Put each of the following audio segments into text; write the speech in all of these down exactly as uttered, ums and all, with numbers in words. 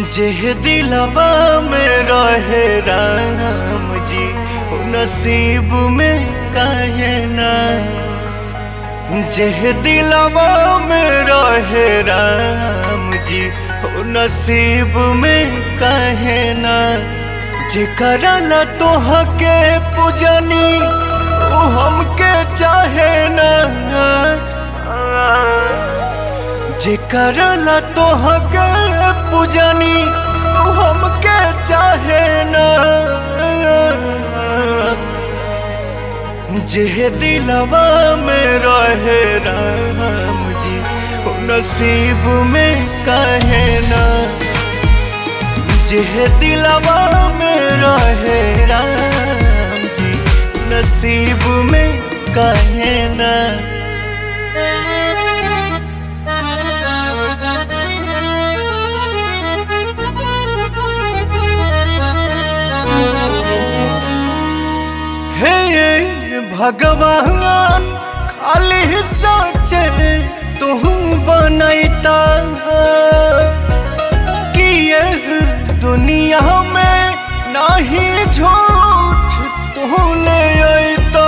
जेह दिलवा में रहे राम जी नसीब में काहे ना। जेह दिलवा में रहे राम जी नसीब में काहे ना। जेकरा ला तोहके पूजनी ओ हमके चाहे ना। जेकरा ला तोहके पूजनी ओ हमके चाहे ना। जेह दिलवा में रहे राम जी नसीब में काहे ना। जेह दिलवा में रहे राम जी नसीब में काहे ना। भगवान खाली सोचे तुम बनैता कि यह दुनिया में नहीं झूठ तू ले अइता।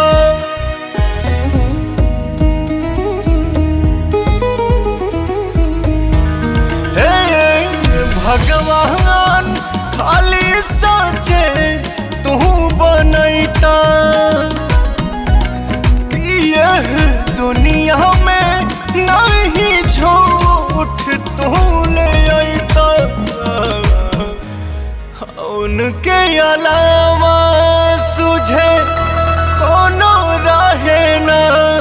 हे भगवान खाली सोचे तू बनैता दुनिया में नहीं झूठ तू ले अइता। उनके अलावा सुझे कोनो राहे ना।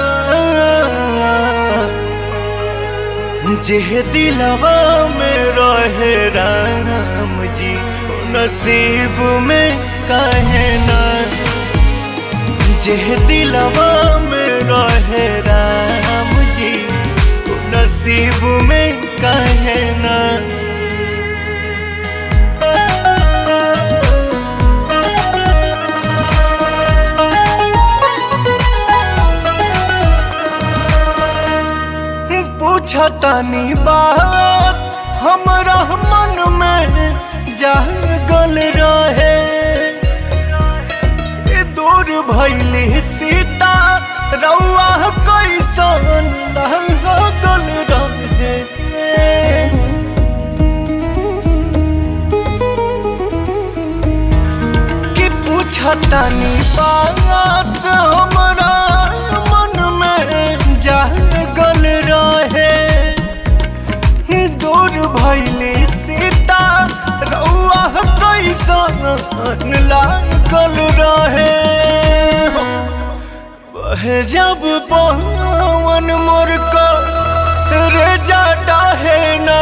जेह दिलवा में रहे राम जी नसीब में काहे ना। जेह दिलवा में रहे राम जी नसीब में काहे ना। पूछतानी बात हमरा मन में जागल रहे। दूर भइली सीता रउआ कैसन लागल रहे। कि पूछतानी बात हमरा मन में जागल रहे। दूर भइली सीता रउआ कैसन लागल रहे। बहे जब पवन मोर को रे जाता है ना।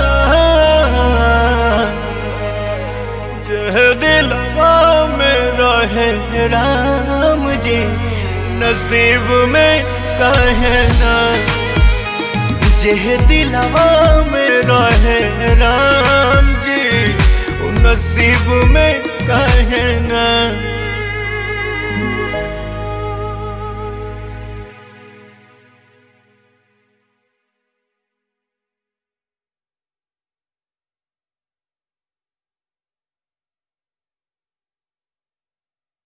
जेह दिलवा में रहे राम जी नसीब में काहे ना। जेह दिलवा में रहे राम जी नसीब में काहे ना।